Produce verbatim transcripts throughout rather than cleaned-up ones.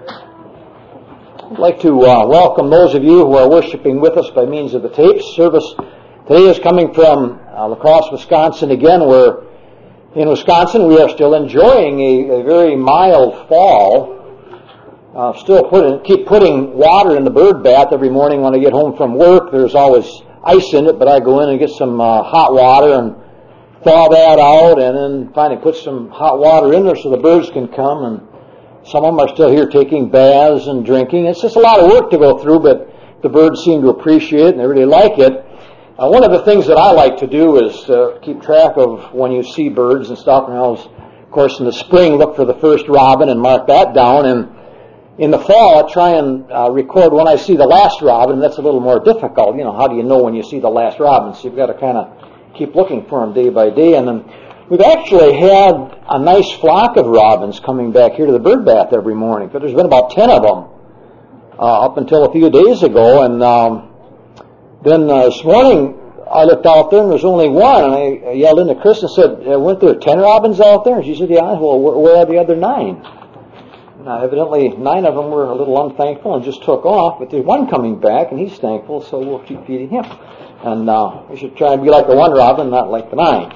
I'd like to uh, welcome those of you who are worshiping with us by means of the tapes. Service today is coming from uh, La Crosse, Wisconsin. Again, we're in Wisconsin. We are still enjoying a, a very mild fall. Uh, still putting, keep putting water in the bird bath every morning when I get home from work. There's always ice in it, but I go in and get some uh, hot water and thaw that out, and then finally put some hot water in there so the birds can come. And some of them are still here taking baths and drinking. It's just a lot of work to go through, but the birds seem to appreciate it and they really like it. Uh, one of the things that I like to do is uh, keep track of when you see birds and stuff. And I was, of course, in the spring, look for the first robin and mark that down. And in the fall, I try and uh, record when I see the last robin. That's a little more difficult. You know, how do you know when you see the last robin? So you've got to kind of keep looking for them day by day. And then we've actually had a nice flock of robins coming back here to the bird bath every morning. But there's been about ten of them uh, up until a few days ago. And um, then uh, this morning I looked out there and there was only one. And I yelled into Chris and said, weren't there ten robins out there? And she said, yeah. Well, where are the other nine? Now, evidently, nine of them were a little unthankful and just took off, but there's one coming back, and he's thankful, so we'll keep feeding him. And uh, we should try and be like the one robin, not like the nine.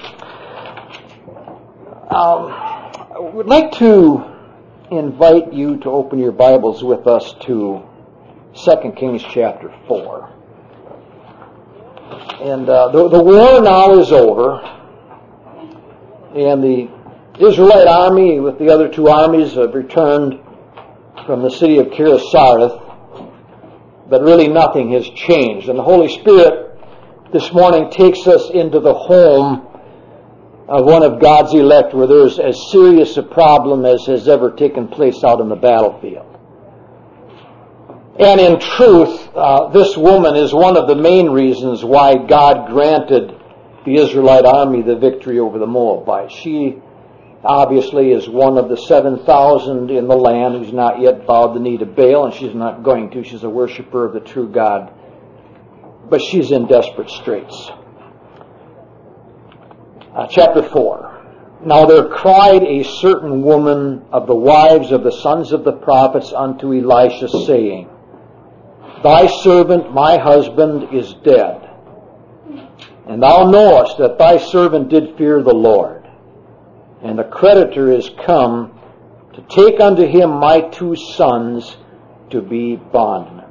Um, I would like to invite you to open your Bibles with us to Second Kings chapter four. And uh, the, the war now is over, and the Israelite army with the other two armies have returned from the city of Kirasareth, but really nothing has changed. And the Holy Spirit this morning takes us into the home of one of God's elect where there's as serious a problem as has ever taken place out in the battlefield. And in truth, uh, this woman is one of the main reasons why God granted the Israelite army the victory over the Moabites. She obviously is one of the seven thousand in the land who's not yet bowed the knee to Baal, and she's not going to. She's a worshiper of the true God. But she's in desperate straits. Uh, chapter four. Now there cried a certain woman of the wives of the sons of the prophets unto Elisha, saying, Thy servant, my husband, is dead. And thou knowest that thy servant did fear the Lord. And the creditor is come to take unto him my two sons to be bondmen.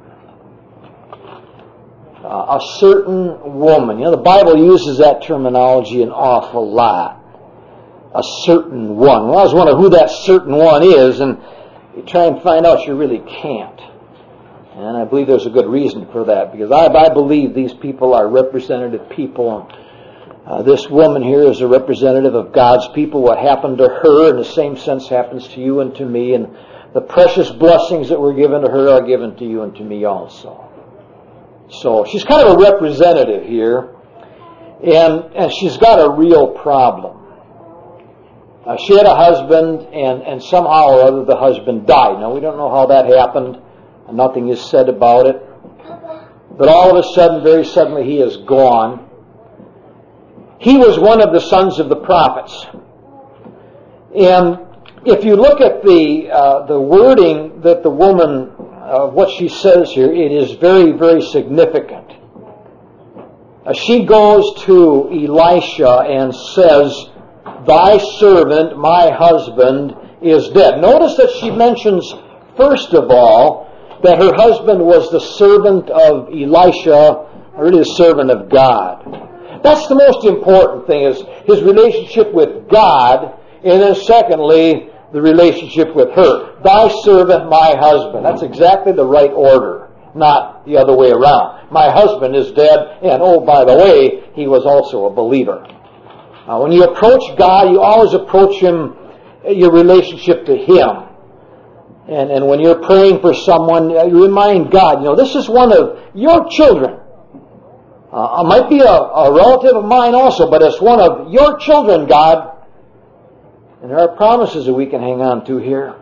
Uh, a certain woman. You know, the Bible uses that terminology an awful lot. A certain one. Well, I was wondering who that certain one is, and you try and find out, you really can't. And I believe there's a good reason for that, because I, I believe these people are representative people. Uh, this woman here is a representative of God's people. What happened to her in the same sense happens to you and to me, and the precious blessings that were given to her are given to you and to me also. So she's kind of a representative here, and, and she's got a real problem. Uh, she had a husband, and, and somehow or other the husband died. Now, we don't know how that happened. Nothing is said about it. But all of a sudden, very suddenly, he is gone. He was one of the sons of the prophets. And if you look at the uh, the wording that the woman, uh, what she says here, it is very, very significant. Uh, she goes to Elisha and says, Thy servant, my husband, is dead. Notice that she mentions, first of all, that her husband was the servant of Elisha, or really the servant of God. That's the most important thing, is his relationship with God, and then secondly, the relationship with her. Thy servant, my husband. That's exactly the right order, not the other way around. My husband is dead, and oh, by the way, he was also a believer. Uh, when you approach God, you always approach Him, your relationship to Him. And, and when you're praying for someone, you remind God, you know, this is one of your children. Uh, it might be a, a relative of mine also, but it's one of your children, God. And there are promises that we can hang on to here.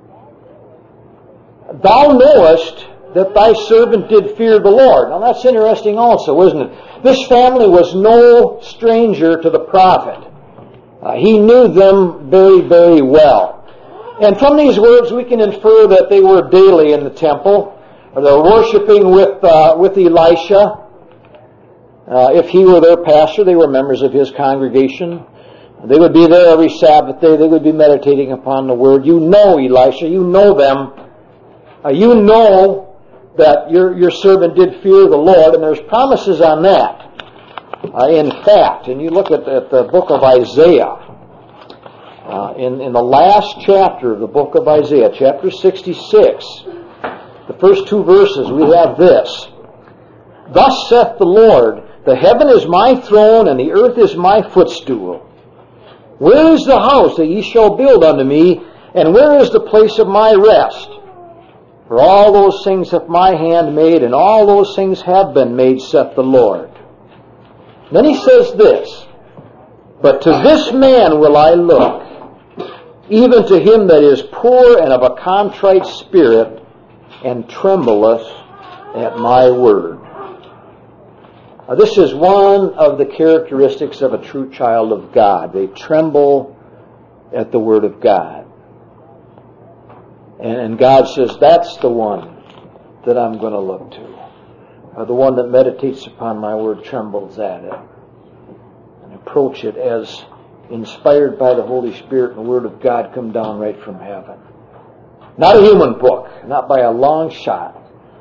Thou knowest that thy servant did fear the Lord. Now that's interesting also, isn't it? This family was no stranger to the prophet. Uh, he knew them very, very well. And from these words we can infer that they were daily in the temple, or they were worshiping with, uh, with Elisha. Uh, if he were their pastor, they were members of his congregation. They would be there every Sabbath day. They would be meditating upon the Word. You know Elisha. You know them. Uh, you know that your, your servant did fear the Lord, and there's promises on that. Uh, in fact, and you look at the, at the book of Isaiah, uh, in, in the last chapter of the book of Isaiah, chapter sixty-six, the first two verses, we have this. Thus saith the Lord, the heaven is my throne, and the earth is my footstool. Where is the house that ye shall build unto me, and where is the place of my rest? For all those things hath my hand made, and all those things have been made, saith the Lord. Then he says this, but to this man will I look, even to him that is poor and of a contrite spirit, and trembleth at my word. Now, this is one of the characteristics of a true child of God. They tremble at the word of God. And God says, that's the one that I'm going to look to. Uh, the one that meditates upon my word trembles at it. And approach it as inspired by the Holy Spirit and the word of God come down right from heaven. Not a human book, not by a long shot.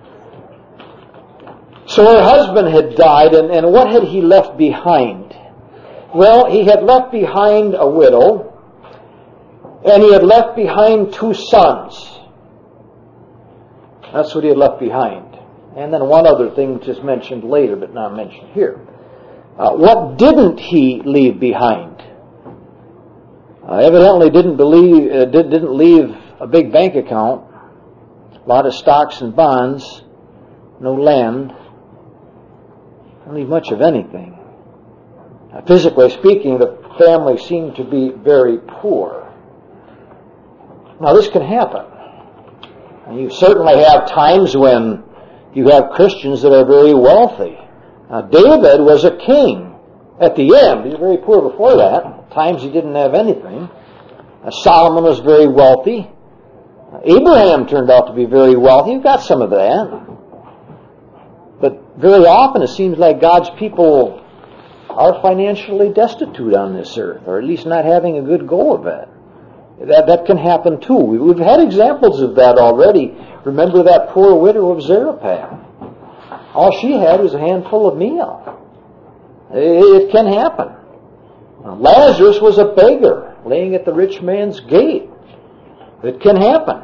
So her husband had died, and, and what had he left behind? Well, he had left behind a widow, and he had left behind two sons. That's what he had left behind. And then one other thing which is mentioned later, but not mentioned here. Uh, what didn't he leave behind? Uh, evidently didn't believe, uh, did, didn't leave a big bank account, a lot of stocks and bonds, no land. Didn't leave much of anything. Now, physically speaking, the family seemed to be very poor. Now, this can happen. And you certainly have times when you have Christians that are very wealthy. Now, David was a king at the end. He was very poor before that. At times he didn't have anything. Uh, Solomon was very wealthy. Uh, Abraham turned out to be very wealthy. You've got some of that. But very often it seems like God's people are financially destitute on this earth, or at least not having a good go of it. That, that can happen too. We've had examples of that already. Remember that poor widow of Zarephath. All she had was a handful of meal. It, it can happen. Lazarus was a beggar laying at the rich man's gate. It can happen.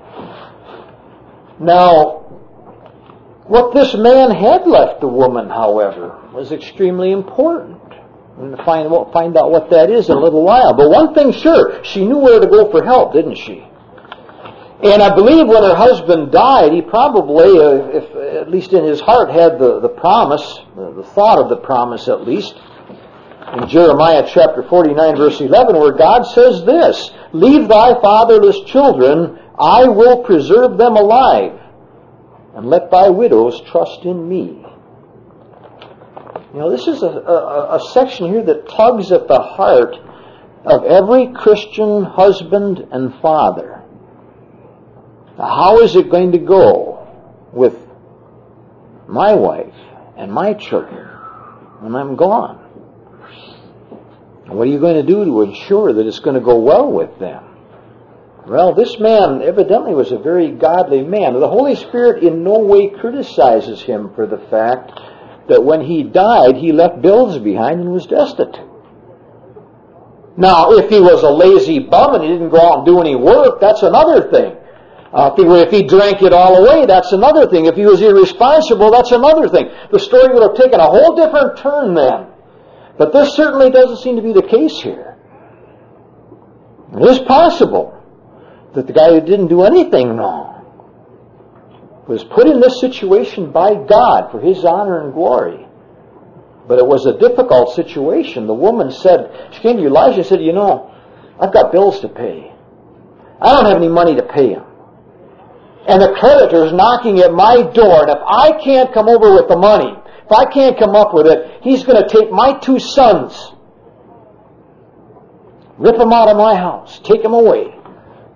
Now, what this man had left the woman, however, was extremely important. We're going to find, we'll find out what that is in a little while. But one thing sure, she knew where to go for help, didn't she? And I believe when her husband died, he probably, uh, if at least in his heart, had the, the promise, the, the thought of the promise at least, in Jeremiah chapter forty-nine, verse eleven, where God says this, leave thy fatherless children, I will preserve them alive, and let thy widows trust in me. You know, this is a, a, a section here that tugs at the heart of every Christian husband and father. Now, how is it going to go with my wife and my children when I'm gone? What are you going to do to ensure that it's going to go well with them? Well, this man evidently was a very godly man. The Holy Spirit in no way criticizes him for the fact that when he died, he left bills behind and was destitute. Now, if he was a lazy bum and he didn't go out and do any work, that's another thing. Uh, if, he, if he drank it all away, that's another thing. If he was irresponsible, that's another thing. The story would have taken a whole different turn then. But this certainly doesn't seem to be the case here. It is possible that the guy who didn't do anything wrong was put in this situation by God for His honor and glory. But it was a difficult situation. The woman said, she came to Elijah and said, you know, I've got bills to pay. I don't have any money to pay him. And the creditor's knocking at my door, and if I can't come over with the money, if I can't come up with it, he's going to take my two sons, rip them out of my house, take them away,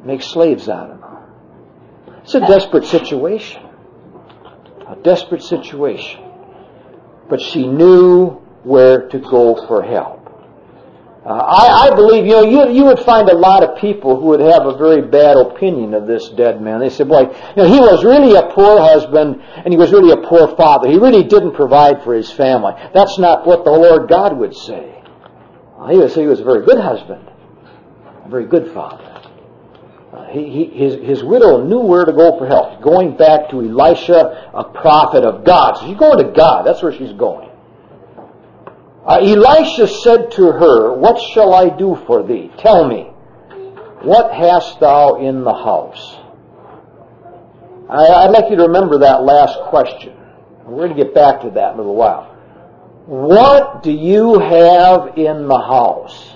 make slaves out of them. It's a desperate situation. A desperate situation. But she knew where to go for help. Uh, I, I believe, you know, you, you would find a lot of people who would have a very bad opinion of this dead man. They said, boy, you know, he was really a poor husband and he was really a poor father. He really didn't provide for his family. That's not what the Lord God would say. Uh, he would say he was a very good husband, a very good father. Uh, he, he, his, his widow knew where to go for help. Going back to Elisha, a prophet of God. So she's going to God. That's where she's going. Uh, Elisha said to her, what shall I do for thee? Tell me, what hast thou in the house? I, I'd like you to remember that last question. We're going to get back to that in a little while. What do you have in the house?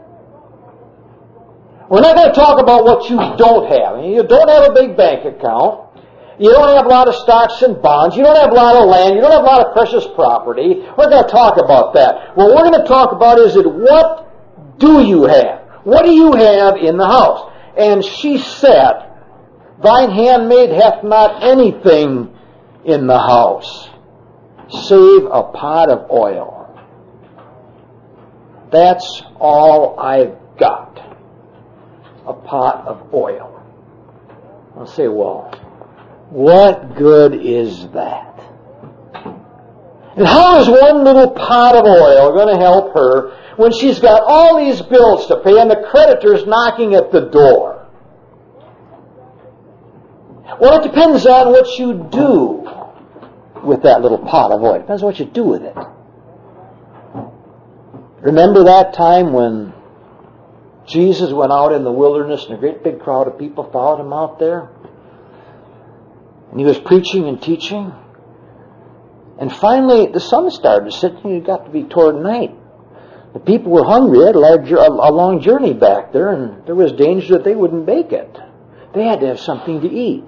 We're not going to talk about what you don't have. You don't have a big bank account. You don't have a lot of stocks and bonds. You don't have a lot of land. You don't have a lot of precious property. We're going to talk about that. What we're going to talk about is that what do you have? What do you have in the house? And she said, thine handmaid hath not anything in the house, save a pot of oil. That's all I've got. A pot of oil. I'll say, well, what good is that? And how is one little pot of oil going to help her when she's got all these bills to pay and the creditors knocking at the door? Well, it depends on what you do with that little pot of oil. It depends on what you do with it. Remember that time when Jesus went out in the wilderness and a great big crowd of people followed him out there? And he was preaching and teaching. And finally, the sun started to set, and it got to be toward night. The people were hungry. They had a, large, a long journey back there, and there was danger that they wouldn't make it. They had to have something to eat.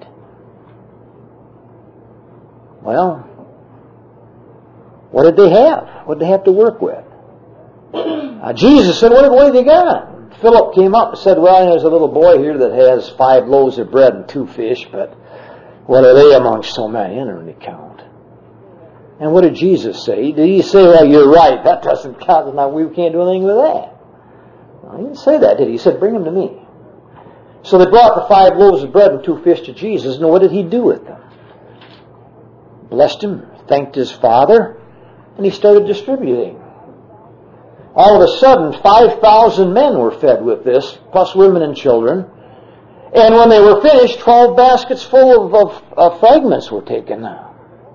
Well, what did they have? What did they have to work with? Uh, Jesus said, what, what have they got? Philip came up and said, well, there's a little boy here that has five loaves of bread and two fish, but what are they amongst so many? They don't really count. And what did Jesus say? Did he say, well, you're right, that doesn't count, now we can't do anything with that? Well, he didn't say that, did he? He said, bring them to me. So they brought the five loaves of bread and two fish to Jesus, and what did he do with them? Blessed him, thanked his Father, and he started distributing. All of a sudden, five thousand men were fed with this, plus women and children. And when they were finished, twelve baskets full of, of, of fragments were taken out.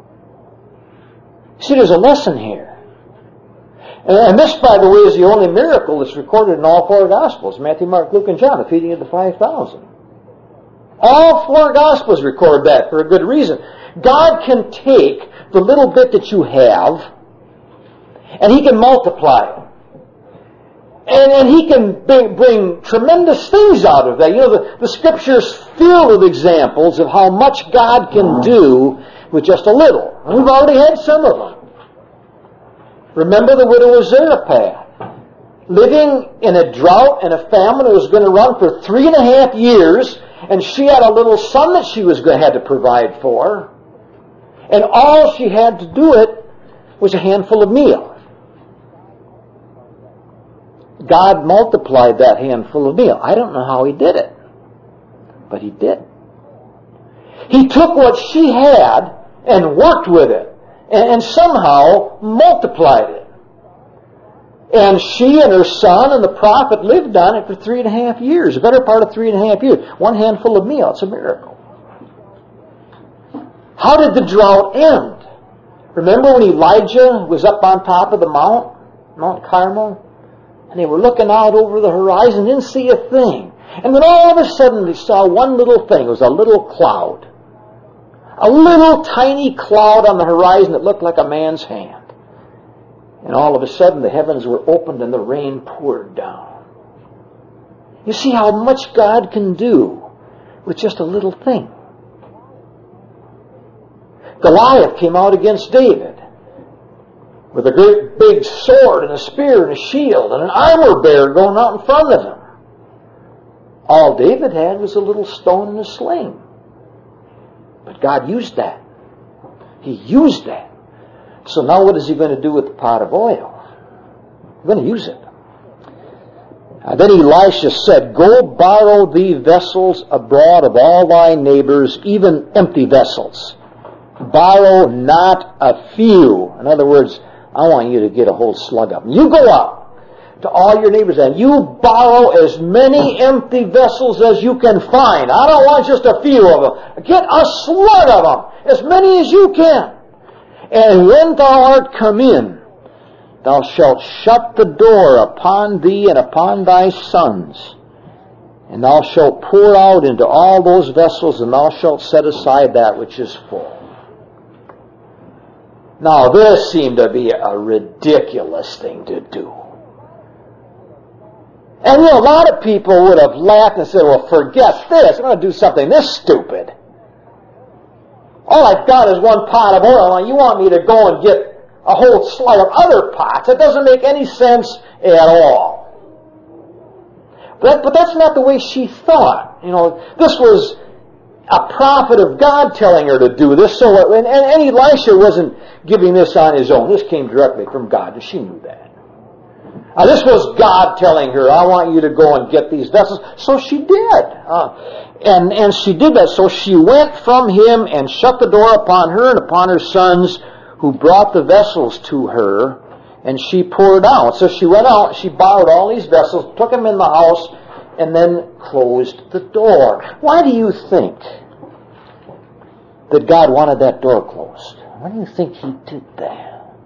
See, there's a lesson here. And this, by the way, is the only miracle that's recorded in all four Gospels, Matthew, Mark, Luke, and John, the feeding of the five thousand. All four Gospels record that for a good reason. God can take the little bit that you have, and He can multiply it. And, and He can bring, bring tremendous things out of that. You know, the, the Scripture's filled with examples of how much God can do with just a little. And we've already had some of them. Remember the widow of Zarephath, living in a drought and a famine that was going to run for three and a half years, and she had a little son that she was going to have to provide for, and all she had to do it was a handful of meal. God multiplied that handful of meal. I don't know how He did it, but He did. He took what she had and worked with it, and, and somehow multiplied it. And she and her son and the prophet lived on it for three and a half years, the better part of three and a half years. One handful of meal, it's a miracle. How did the drought end? Remember when Elijah was up on top of the mount, Mount Carmel? And they were looking out over the horizon, didn't see a thing. And then all of a sudden they saw one little thing. It was a little cloud. A little tiny cloud on the horizon that looked like a man's hand. And all of a sudden the heavens were opened and the rain poured down. You see how much God can do with just a little thing. Goliath came out against David with a great big sword and a spear and a shield and an armor bearer going out in front of him. All David had was a little stone and a sling. But God used that. He used that. So now what is he going to do with the pot of oil? He's going to use it. And then Elisha said, Go borrow thee vessels abroad of all thy neighbors, even empty vessels. Borrow not a few. In other words, I want you to get a whole slug of them. You go out to all your neighbors and you borrow as many empty vessels as you can find. I don't want just a few of them. Get a slug of them, as many as you can. And when thou art come in, thou shalt shut the door upon thee and upon thy sons, and thou shalt pour out into all those vessels, and thou shalt set aside that which is full. Now, this seemed to be a ridiculous thing to do. And you know, a lot of people would have laughed and said, well, forget this. I'm going to do something this stupid. All I've got is one pot of oil, and you want me to go and get a whole slug of other pots. It doesn't make any sense at all. But, but that's not the way she thought. You know, this was a prophet of God telling her to do this. So, and, and Elisha wasn't giving this on his own. This came directly from God, and she knew that. Now, this was God telling her, I want you to go and get these vessels. So she did. Uh, and, and she did that. So she went from him and shut the door upon her and upon her sons, who brought the vessels to her, and she poured out. So she went out, she borrowed all these vessels, took them in the house, and then closed the door. Why do you think that God wanted that door closed? Why do you think he did that?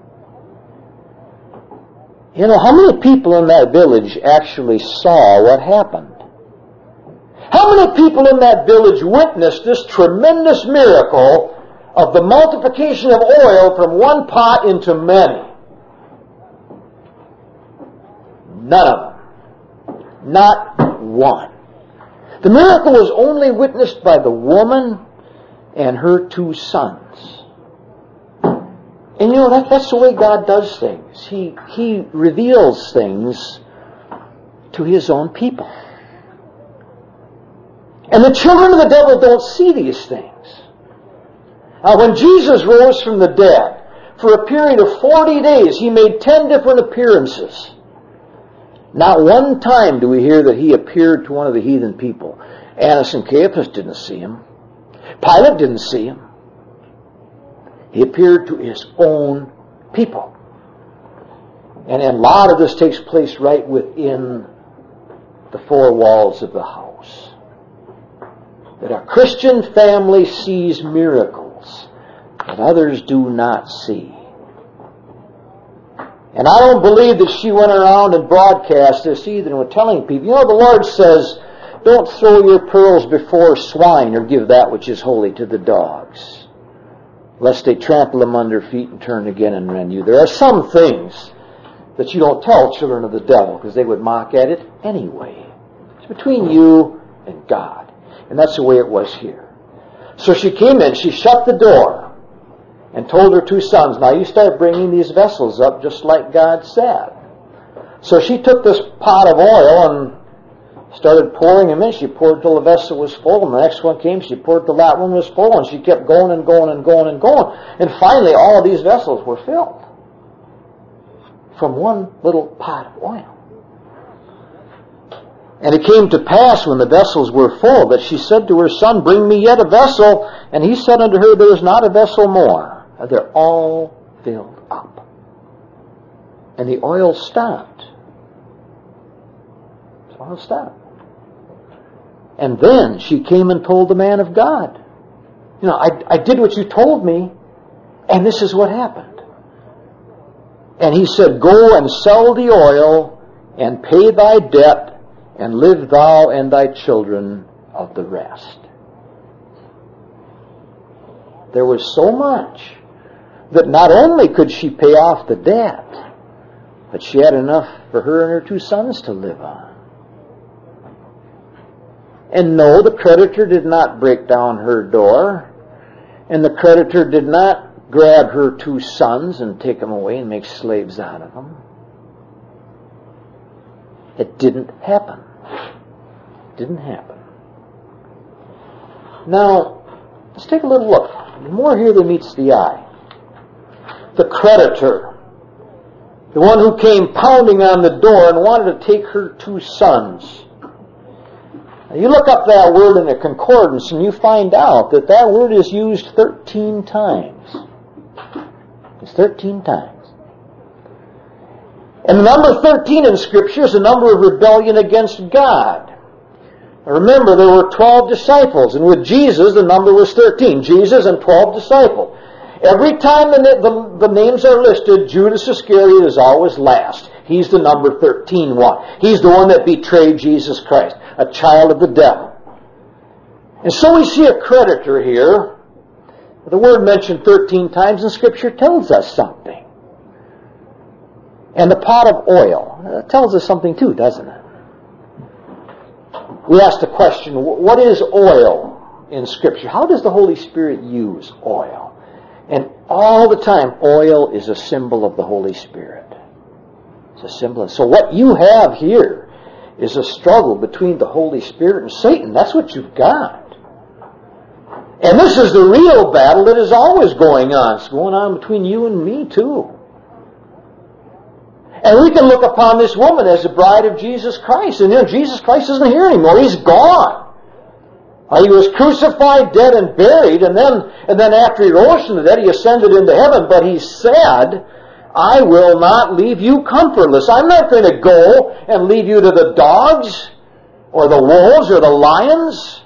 You know, how many people in that village actually saw what happened? How many people in that village witnessed this tremendous miracle of the multiplication of oil from one pot into many? None of them. Not one. The miracle was only witnessed by the woman and her two sons. And you know, that, that's the way God does things. He, he reveals things to his own people. And the children of the devil don't see these things. Now, when Jesus rose from the dead, for a period of forty days, he made ten different appearances. Not one time do we hear that he appeared to one of the heathen people. Annas and Caiaphas didn't see him. Pilate didn't see him. He appeared to his own people. And a lot of this takes place right within the four walls of the house. That a Christian family sees miracles that others do not see. And I don't believe that she went around and broadcast this either and was telling people. You know, the Lord says, don't throw your pearls before swine or give that which is holy to the dogs, lest they trample them under feet and turn again and rend you. There are some things that you don't tell children of the devil because they would mock at it anyway. It's between you and God. And that's the way it was here. So she came in, she shut the door, and told her two sons, now you start bringing these vessels up just like God said. So she took this pot of oil and started pouring them in. She poured till the vessel was full, and the next one came, she poured till that one was full, and she kept going and going and going and going. And finally all of these vessels were filled from one little pot of oil. And it came to pass, when the vessels were full, that she said to her son, bring me yet a vessel. And he said unto her, there is not a vessel more. They're all filled up. And the oil stopped. The oil stopped. And then she came and told the man of God, you know, I, I did what you told me, and this is what happened. And he said, go and sell the oil, and pay thy debt, and live thou and thy children of the rest. There was so much that not only could she pay off the debt, but she had enough for her and her two sons to live on. And no, the creditor did not break down her door, and the creditor did not grab her two sons and take them away and make slaves out of them. It didn't happen. Didn't happen. Now, let's take a little look. More here than meets the eye. The creditor. The one who came pounding on the door and wanted to take her two sons. Now, you look up that word in a concordance and you find out that that word is used thirteen times. It's thirteen times. And the number thirteen in Scripture is a number of rebellion against God. Now remember, there were twelve disciples, and with Jesus the number was thirteen. Jesus and twelve disciples. Every time the, the, the names are listed, Judas Iscariot is always last. He's the number thirteen one. He's the one that betrayed Jesus Christ, a child of the devil. And so we see a creditor here. The word mentioned thirteen times in Scripture tells us something. And the pot of oil uh, tells us something too, doesn't it? We asked the question, what is oil in Scripture? How does the Holy Spirit use oil? And all the time, oil is a symbol of the Holy Spirit. It's a symbol. So what you have here is a struggle between the Holy Spirit and Satan. That's what you've got. And this is the real battle that is always going on. It's going on between you and me too. And we can look upon this woman as the bride of Jesus Christ. And you know, Jesus Christ isn't here anymore. He's gone. Uh, he was crucified, dead, and buried. And then, and then after he rose from the dead, he ascended into heaven. But he said, I will not leave you comfortless. I'm not going to go and leave you to the dogs or the wolves or the lions.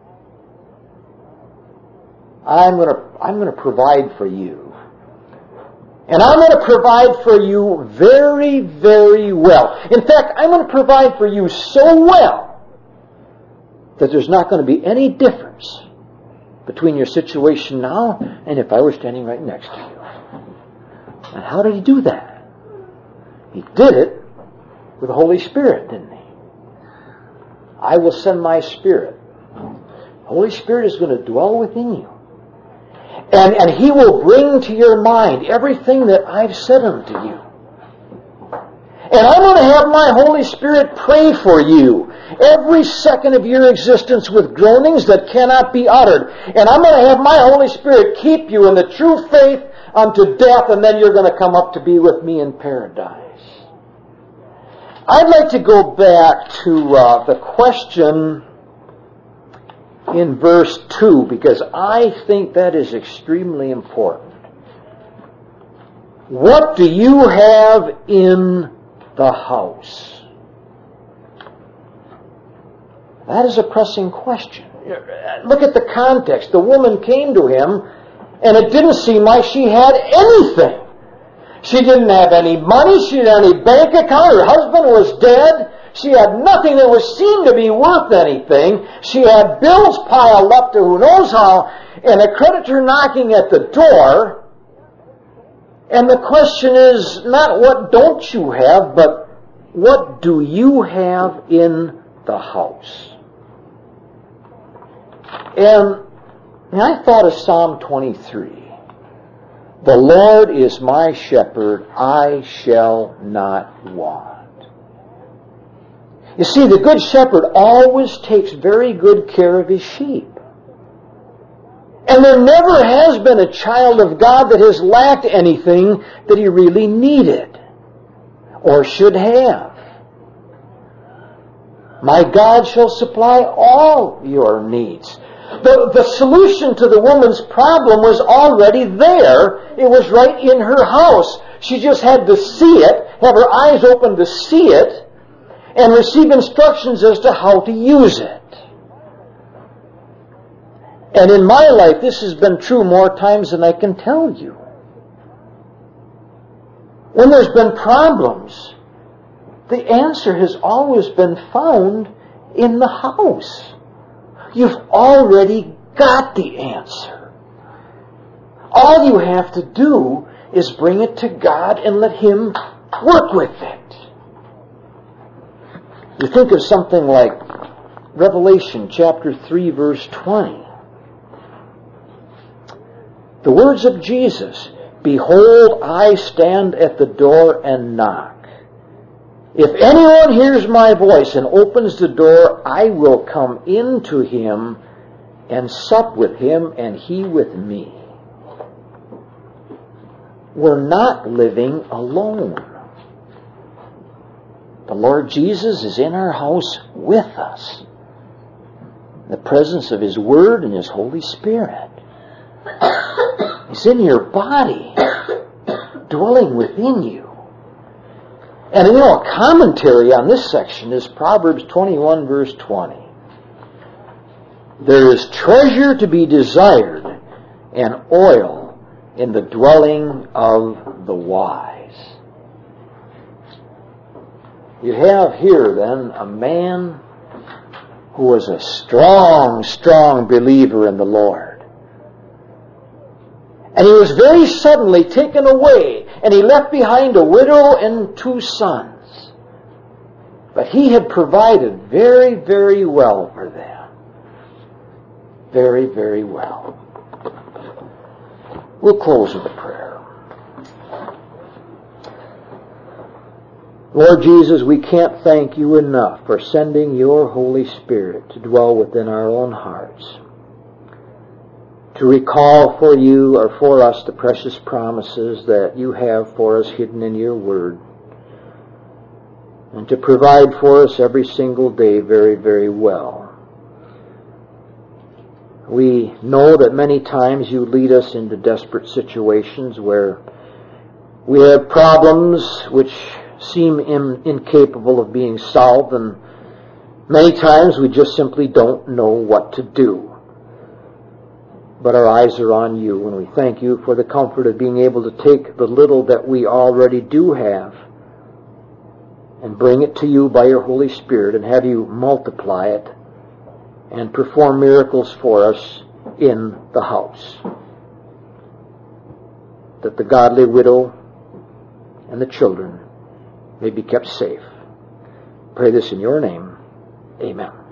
I'm going to, I'm going to provide for you. And I'm going to provide for you very, very well. In fact, I'm going to provide for you so well that there's not going to be any difference between your situation now and if I were standing right next to you. And how did he do that? He did it with the Holy Spirit, didn't he? I will send my Spirit. The Holy Spirit is going to dwell within you. And, and He will bring to your mind everything that I've said unto you. And I'm going to have my Holy Spirit pray for you every second of your existence with groanings that cannot be uttered. And I'm going to have my Holy Spirit keep you in the true faith unto death, and then you're going to come up to be with me in paradise. I'd like to go back to uh, the question in verse two, because I think that is extremely important. What do you have in the house? That is a pressing question. Look at the context. The woman came to him, and it didn't seem like she had anything. She didn't have any money. She didn't have any bank account. Her husband was dead. She had nothing that was seemed to be worth anything. She had bills piled up to who knows how, and a creditor knocking at the door. And the question is not what don't you have, but what do you have in the house? And, and I thought of Psalm twenty-three. The Lord is my shepherd, I shall not want. You see, the good shepherd always takes very good care of his sheep. And there never has been a child of God that has lacked anything that he really needed or should have. My God shall supply all your needs. The, the solution to the woman's problem was already there. It was right in her house. She just had to see it, have her eyes open to see it, and receive instructions as to how to use it. And in my life, this has been true more times than I can tell you. When there's been problems, the answer has always been found in the house. You've already got the answer. All you have to do is bring it to God and let Him work with it. You think of something like Revelation chapter three, verse twenty. The words of Jesus, behold, I stand at the door and knock. If anyone hears my voice and opens the door, I will come into him and sup with him and he with me. We're not living alone. The Lord Jesus is in our house with us. In the presence of His Word and His Holy Spirit. He's in your body, dwelling within you. And you know, a commentary on this section is Proverbs twenty-one, verse twenty. There is treasure to be desired and oil in the dwelling of the wise. You have here then a man who was a strong, strong believer in the Lord. And he was very suddenly taken away, and he left behind a widow and two sons. But he had provided very, very well for them. Very, very well. We'll close with a prayer. Lord Jesus, we can't thank you enough for sending your Holy Spirit to dwell within our own hearts, to recall for you or for us the precious promises that you have for us hidden in your Word, and to provide for us every single day very, very well. We know that many times you lead us into desperate situations where we have problems which seem in, incapable of being solved, and many times we just simply don't know what to do. But our eyes are on you, and we thank you for the comfort of being able to take the little that we already do have and bring it to you by your Holy Spirit and have you multiply it and perform miracles for us in the house. That the godly widow and the children may be kept safe. Pray this in your name. Amen.